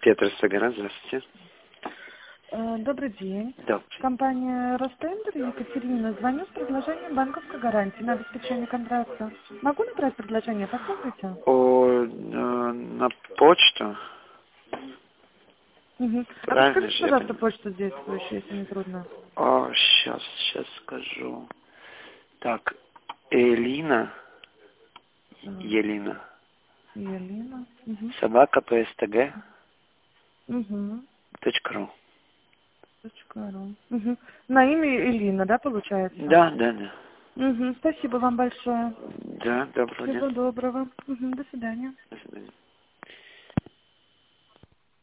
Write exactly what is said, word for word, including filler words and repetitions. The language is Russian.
Петр Сагара, здравствуйте. Добрый день. Добрый. Компания Ростендер, Екатерина. Звоню с предложением банковской гарантии на обеспечение контракта. Могу набрать предложение? Посмотрите. О, э, на почту? Угу. А Правильно подскажите, же я пожалуйста, понимаю? почту действующую, если не трудно. О, сейчас, сейчас скажу. Так, Элина, Так, Елена, Елена. Угу. собака пстг Угу. точка ру. Точка ру. Угу. На имя Элина, да, получается? Да, да, да. Угу. Спасибо вам большое. Да, доброго дня. Всего доброго. Угу. До свидания. До свидания.